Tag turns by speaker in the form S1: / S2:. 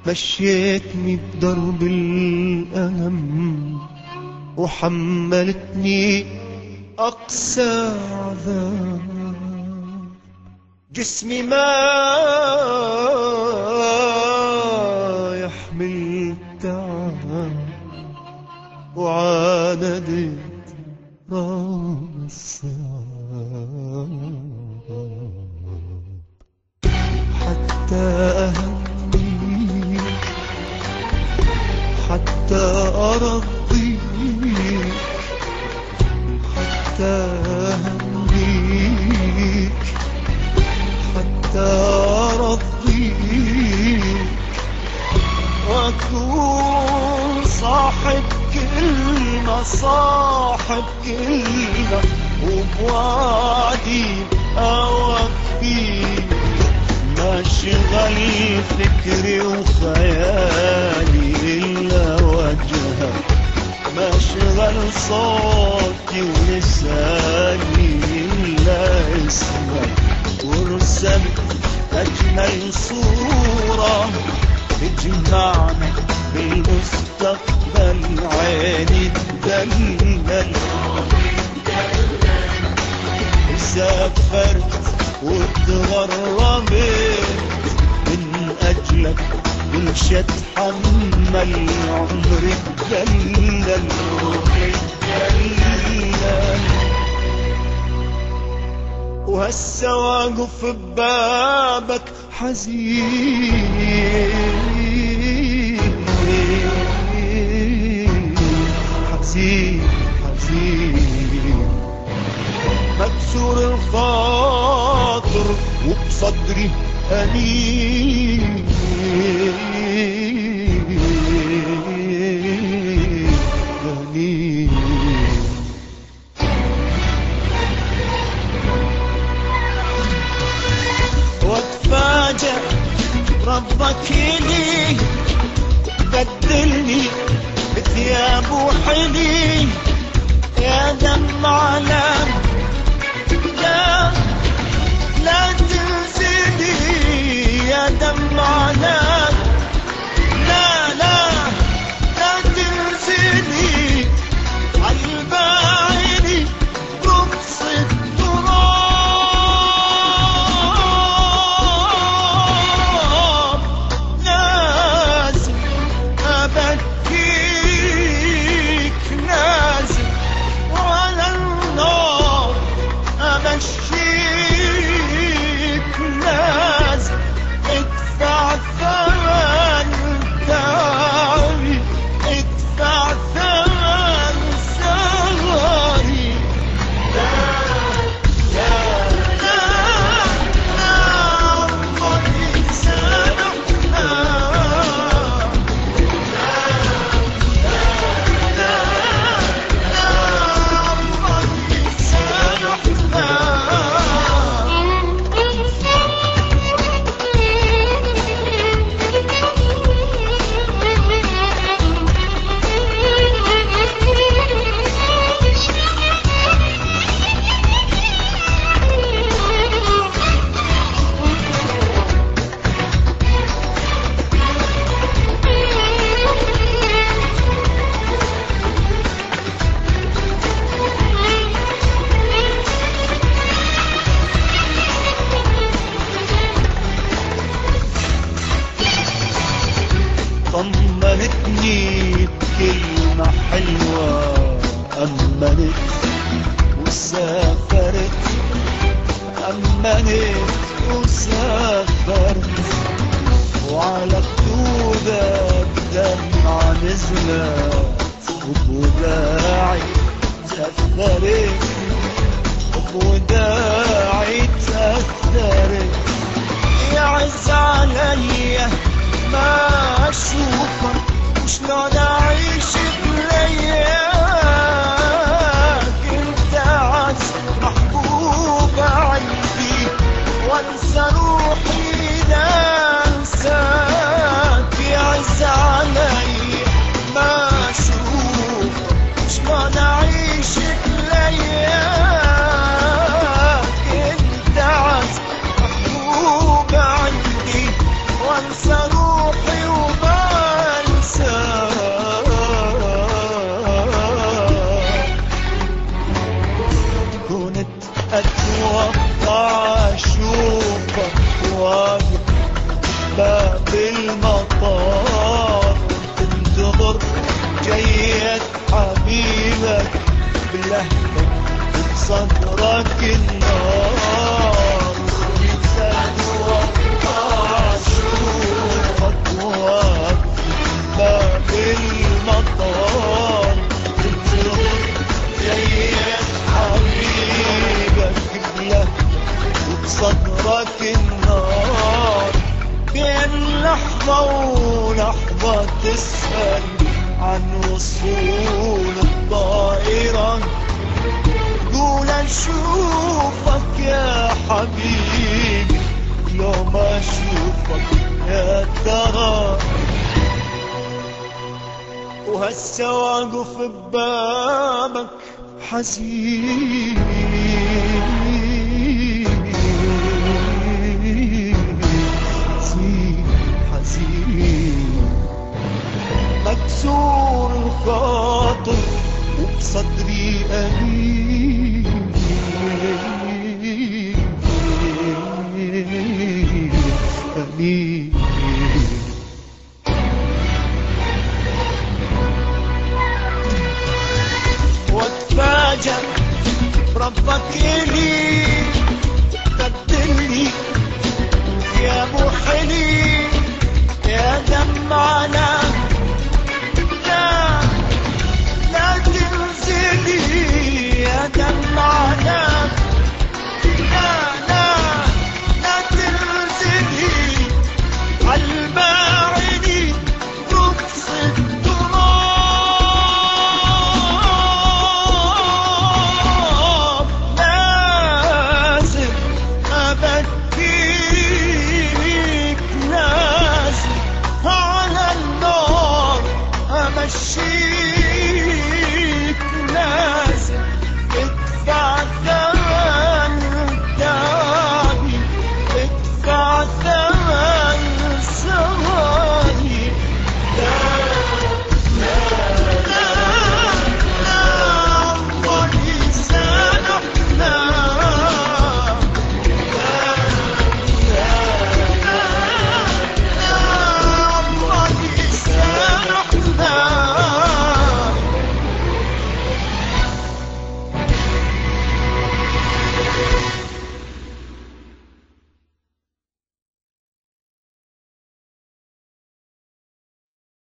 S1: مشيتني بدرب الألم وحملتني أقسى عذاب. جسمي ما يحمل التعب وعاندت رغم الصعاب. حتى أهني حتى أرضيك حتى أهنيك حتى أرضيك وأكون صاحب كلمة صاحب كلمة وبوعدي أوفيك. ما شغل فكري وخيالي إلا وجهك، ما شغل صوتي ولساني إلا اسمك. ورسمت أجمل صورة تجمعنا بالمستقبل. عيني تدلل سافرت وتغربت من أجلك كل شي اتحمل. عمري تدلل وهسه واقف ببابك حزين حزين حزين مكسور الخاطر وبصدري أنين. واتفاجأ ربك لي بدلني بثياب وحلي. يا دمع لا تنزلي يا دمع لا تنزلي عالباعلي رقص التراب. لازم أبكيك لازم وعلى النار أمشيك. لازم ادفع ثمن تعبي ادفع ثمن سهري. ربك يسامحنا طمنتني بكلمة حلوة. أمنت وسافرت أمنت وسافرت وعلى خدودك دمعة نزلت وبوداعي تأثرت وبوداعي تأثرت. يعز عليا ما أشوفك وشلون أعيش بلياك. انت عز محبوب عندي وانسى روحي لا انساك. يعز علي ما أشوفك وشلون أعيش بلياك. انت عز محبوب عندي وانسى روحي جاية حبيبك بلهفك بصدرك النار صدوك أشوفك واقف باب المطار جاية حبيبك بلهفك بصدرك النار بين لحظة ولحظة تسأل عن وصول الطائرة قول أشوفك يا حبيبي لو ما أشوفك يا ترى وهسه واقف ببابك حزين مكسور الخاطر وبصدري أنين أنين واتفاجأ بربك إلي قدرني يا أبو حليم يا دمعنا يا